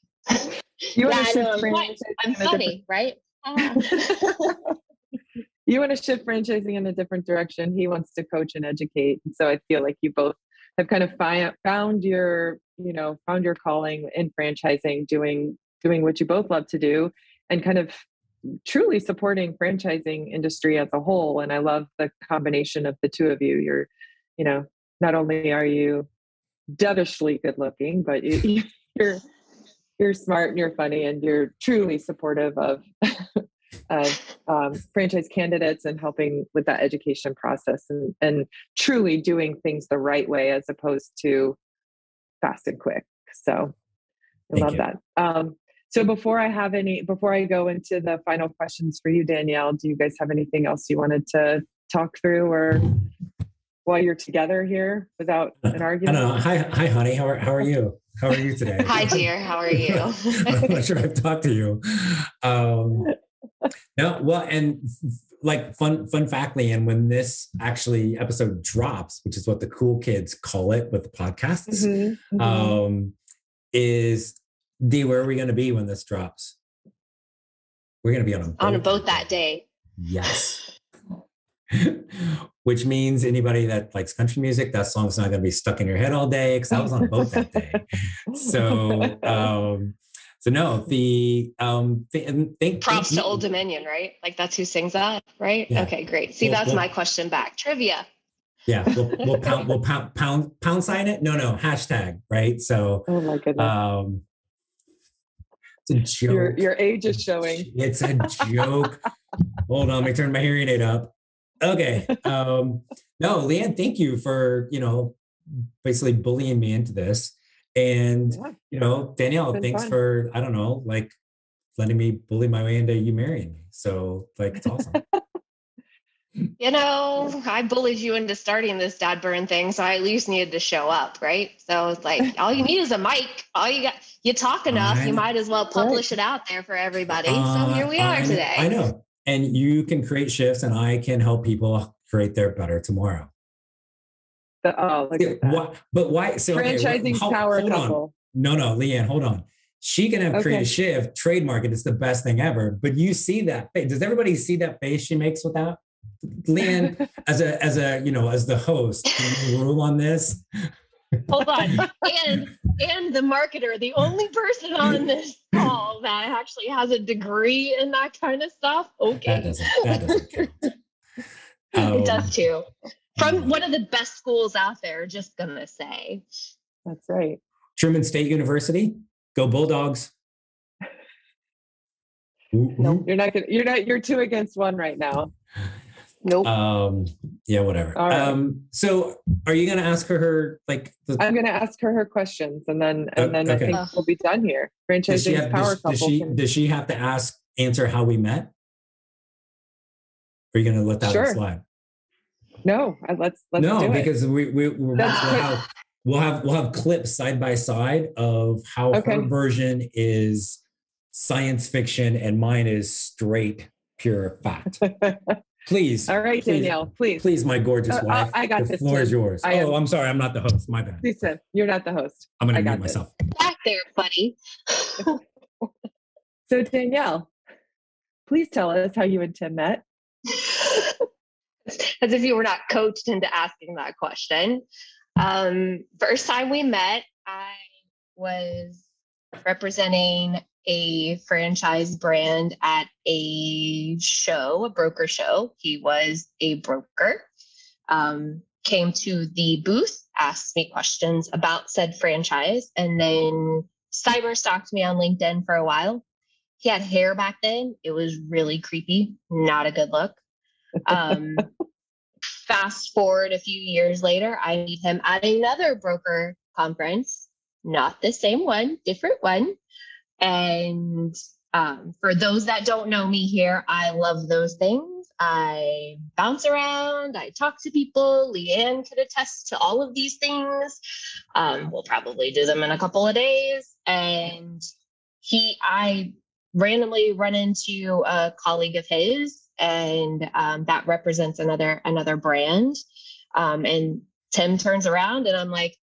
I'm funny, right? you want to shift franchising in a different direction. He wants to coach and educate. And so I feel like you both have kind of found your calling in franchising, doing what you both love to do, and kind of truly supporting franchising industry as a whole. And I love the combination of the two of you. You're, not only are you devilishly good looking, but you're smart and you're funny and you're truly supportive of franchise candidates and helping with that education process and truly doing things the right way as opposed to fast and quick. So I love that. So before I go into the final questions for you, Danielle, do you guys have anything else you wanted to talk through or while you're together here without an argument? I don't know. Hi, honey. How are you? How are you today? Hi, dear. How are you? I'm not sure I've talked to you. No, well, and like fun factly, and when this actually episode drops, which is what the cool kids call it with the podcasts, is where are we going to be when this drops? We're going to be on a boat that day. Yes. Which means anybody that likes country music, that song's not going to be stuck in your head all day because I was on a boat that day. So no, props to Old Dominion, right? Like that's who sings that, right? Yeah. Okay, great. See, that's my question back. Trivia. Yeah, we'll pound sign it. No, hashtag, right? So, oh my goodness. It's a joke. Your age is showing. It's a joke. Hold on, let me turn my hearing aid up. Okay. No, Leanne, thank you for, basically bullying me into this. And, Danielle, thanks for, I don't know, like letting me bully my way into you marrying me. So it's awesome. I bullied you into starting this dad burn thing. So I at least needed to show up. Right. So it's like, all you need is a mic. You talk enough. You might as well publish it out there for everybody. So here we are today. I know. And you can create shifts and I can help people create their better tomorrow. Look at that. But why? So, franchising's power couple. No, Leanne, hold on. She can have create a shift, trademark it. It's the best thing ever. But you see that face. Does everybody see that face she makes with that? Leanne, as the host, can you rule on this? Hold on. And the marketer, the only person on this call that actually has a degree in that kind of stuff. Okay. That doesn't count. It does too. From one of the best schools out there, just gonna say. That's right. Truman State University. Go Bulldogs. No, you're 2 against 1 right now. Nope. Yeah, whatever. All right. So are you going to ask her I'm going to ask her questions and then okay. I think we'll be done here. Franchising power couple. Does she have to answer how we met? Or are you going to let that one slide? No, let's no, do it. Because we'll have clips side by side of how her version is science fiction and mine is straight, pure fact. Please. All right, Danielle, please. Please, my gorgeous wife. I got the floor is yours. I'm sorry. I'm not the host. My bad. Please, Tim, you're not the host. I'm going to mute myself. Back there, buddy. So, Danielle, please tell us how you and Tim met. As if you were not coached into asking that question. First time we met, I was representing a franchise brand at a broker show. He was a broker, came to the booth, asked me questions about said franchise, and then cyber stalked me on LinkedIn for a while. He had hair back then. It was really creepy, not a good look. Fast forward a few years later, I meet him at another broker conference, not the same one, different one. And for those that don't know me here, I love those things. I bounce around, I talk to people. Leanne could attest to all of these things. We'll probably do them in a couple of days. And I randomly run into a colleague of his, and that represents another brand. And Tim turns around and I'm like,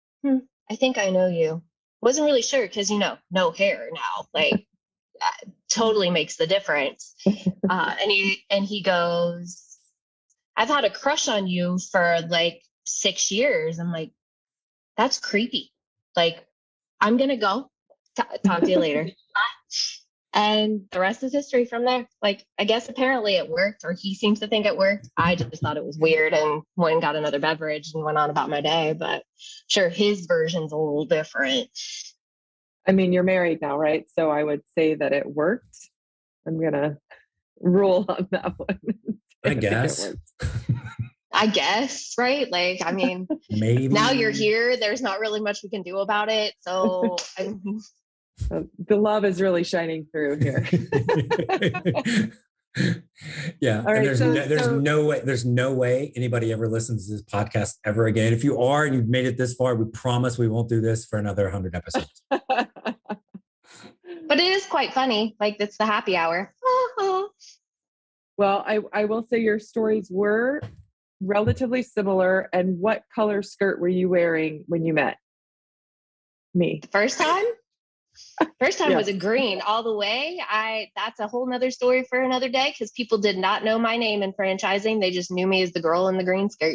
I think I know you. Wasn't really sure because, no hair now. Like, totally makes the difference. And he goes, I've had a crush on you for like 6 years. I'm like, that's creepy. Like, I'm going to go. Talk to you later. And the rest is history from there. Like, I guess apparently it worked, or he seems to think it worked. I just thought it was weird and went and got another beverage and went on about my day. But sure, his version's a little different. I mean, you're married now, right? So I would say that it worked. I'm going to rule on that one. I guess. I guess, right? Like, I mean, maybe now you're here. There's not really much we can do about it. So the love is really shining through here. Yeah. All right, there's no way anybody ever listens to this podcast ever again. If you are and you've made it this far, we promise we won't do this for another 100 episodes. But it is quite funny. Like, it's the happy hour. Well, I will say your stories were relatively similar. And what color skirt were you wearing when you met me? The first time Yeah. was a green all the way. That's a whole nother story for another day, because people did not know my name in franchising. They just knew me as the girl in the green skirt.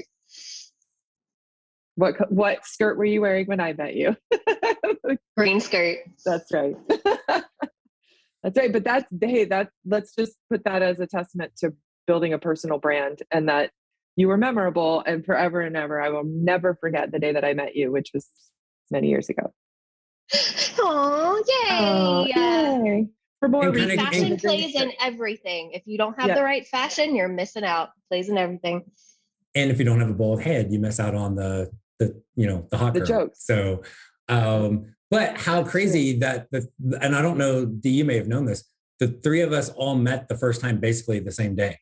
What skirt were you wearing when I met you? Green skirt. That's right. That's right. But let's just put that as a testament to building a personal brand, and that you were memorable, and forever and ever. I will never forget the day that I met you, which was many years ago. Oh, yay. Yay. For more reasons. Fashion plays in everything. If you don't have the right fashion, you're missing out. Plays in everything. And if you don't have a bald head, you miss out on the hot girl. Jokes. So, but how crazy that and I don't know, you may have known this. The three of us all met the first time basically the same day.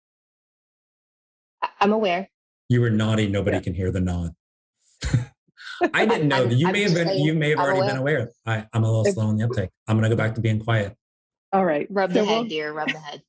I'm aware. You were nodding. Nobody can hear the nod. I didn't know that you may have already been aware. I'm a little slow on the uptake. I'm going to go back to being quiet. All right. Rub the head, dear. Rub the head.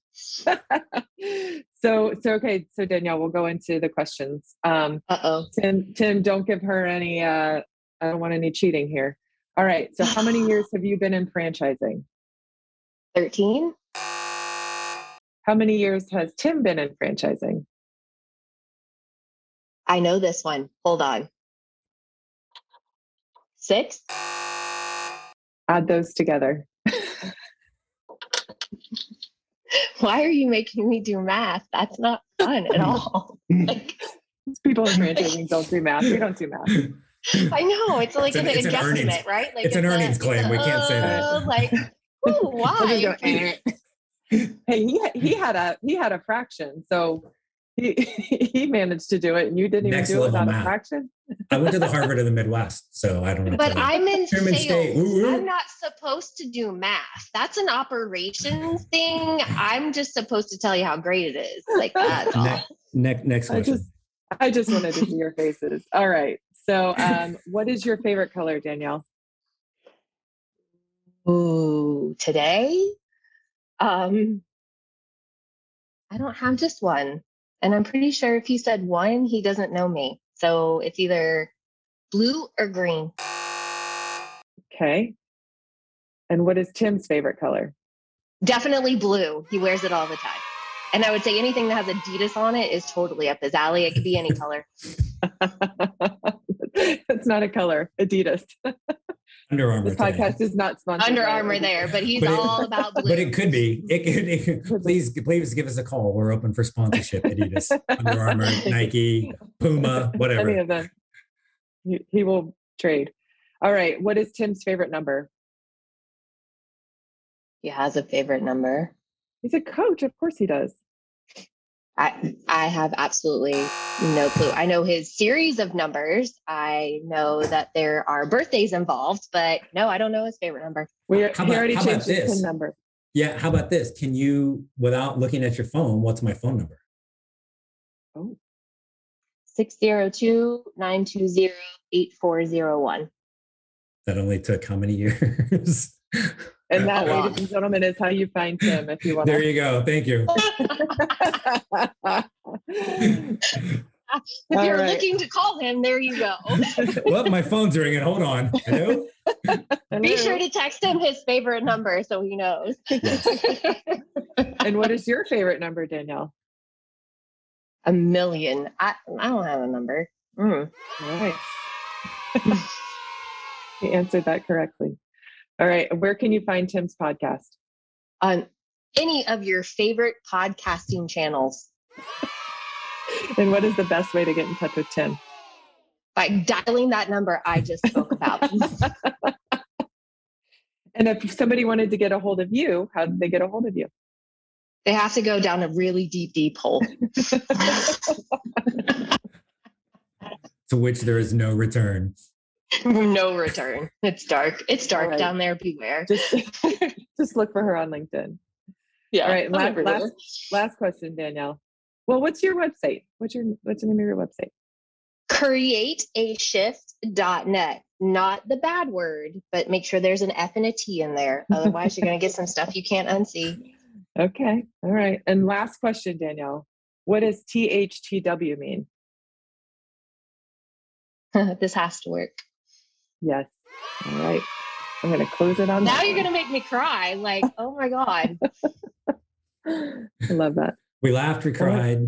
Okay. So Danielle, we'll go into the questions. Tim, don't give her any, I don't want any cheating here. All right. So how many years have you been in franchising? 13. How many years has Tim been in franchising? I know this one. Hold on. 6. Add those together. Why are you making me do math? That's not fun at all. Like, people in franchising don't do math. We don't do math. I know. It's like an adjustment, right? Like, it's an earnings claim. We can't say that. Like, ooh, why? Hey, he had a fraction, so he managed to do it, and you didn't even do it without a fraction. I went to the Harvard of the Midwest, so I don't know. But I'm in sales. State. I'm not supposed to do math. That's an operations thing. I'm just supposed to tell you how great it is. Like that. Next question. I just wanted to see your faces. All right. So, what is your favorite color, Danielle? Ooh, today? I don't have just one. And I'm pretty sure if he said one, he doesn't know me. So it's either blue or green. Okay. And what is Tim's favorite color? Definitely blue. He wears it all the time. And I would say anything that has Adidas on it is totally up his alley. It could be any color. It's not a color. Adidas. Under Armour. This podcast is not sponsored. Under Armour there, but he's all about blue. But it could be. It could. Please give us a call. We're open for sponsorship. Adidas, Under Armour, Nike, Puma, whatever. Any of them. He will trade. All right. What is Tim's favorite number? He has a favorite number. He's a coach. Of course he does. I have absolutely no clue. I know his series of numbers. I know that there are birthdays involved, but no, I don't know his favorite number. He already changed his PIN number. Yeah. How about this? Can you, without looking at your phone, what's my phone number? Oh. 602-920-8401. That only took how many years? And that, ladies and gentlemen, is how you find Tim if you want. There you go. Thank you. If you're looking to call him, there you go. Well, my phone's ringing. Hold on. Hello? Be sure to text him his favorite number so he knows. And what is your favorite number, Danielle? 1,000,000. I don't have a number. All right. He answered that correctly. All right. Where can you find Tim's podcast? On any of your favorite podcasting channels. And what is the best way to get in touch with Tim? By dialing that number I just spoke about. And if somebody wanted to get a hold of you, how did they get a hold of you? They have to go down a really deep, deep hole. To which there is no return. No return. It's dark. It's dark Right. down there. Beware. Just look for her on LinkedIn. Yeah. All right. Last question, Danielle. Well, what's your website? What's the name of your website? Createashift.net. Not the bad word, but make sure there's an F and a T in there. Otherwise, you're going to get some stuff you can't unsee. Okay. All right. And last question, Danielle. What does THTW mean? This has to work. Yes. All right. I'm going to close it on Now that you're one. going to make me cry. Like, oh my God. I love that. We laughed, we cried.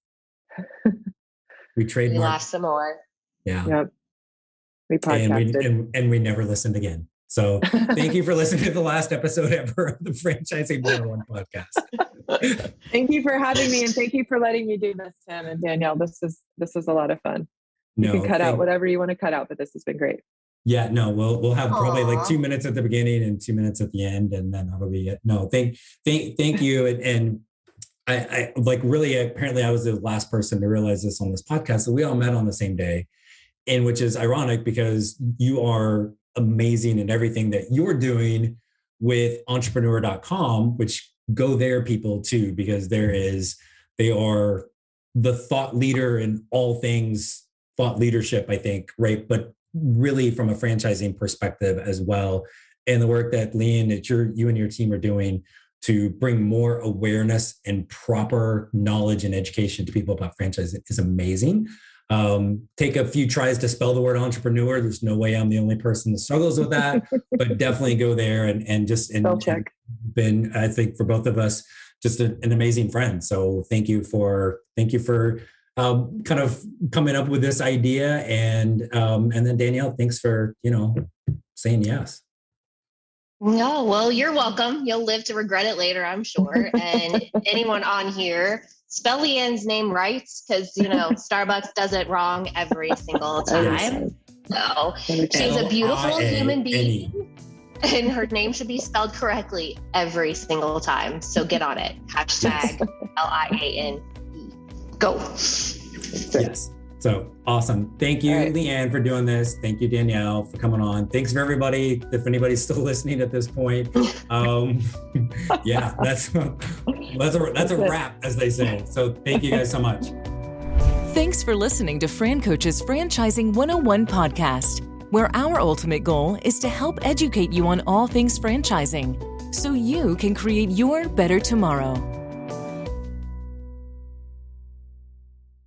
We We trademarked. laugh some more. Yeah. Yep. We podcasted. And we never listened again. So thank you for listening to the last episode ever of the Franchising 101 podcast. Thank you for having me, and thank you for letting me do this, Tim and Danielle. This is a lot of fun. You can cut out whatever you want to cut out, but this has been great. Yeah, no, we'll have probably Aww. like 2 minutes at the beginning and 2 minutes at the end, and then that'll be it. No, thank you. And I like really, apparently I was the last person to realize this on this podcast. So we all met on the same day, and which is ironic because you are amazing in everything that you're doing with entrepreneur.com, which go there people too, because they are the thought leader in all things thought leadership, I think, right? But really from a franchising perspective as well. And the work that Leanne, that you and your team are doing to bring more awareness and proper knowledge and education to people about franchising is amazing. Take a few tries to spell the word entrepreneur. There's no way I'm the only person that struggles with that, but definitely go there and check. Been, I think for both of us, just an amazing friend. So thank you for kind of coming up with this idea. And then Danielle, thanks for, saying yes. No, well, you're welcome. You'll live to regret it later, I'm sure. And anyone on here, spell Leanne's name right, because Starbucks does it wrong every single time. So she's a beautiful human being, and her name should be spelled correctly every single time. So get on it. Hashtag LIANE. Go. Yes. So awesome. Thank you, right. Leanne, for doing this. Thank you, Danielle, for coming on. Thanks for everybody. If anybody's still listening at this point, yeah, that's a wrap, as they say. So thank you guys so much. Thanks for listening to Fran Coach's Franchising 101 podcast, where our ultimate goal is to help educate you on all things franchising so you can create your better tomorrow.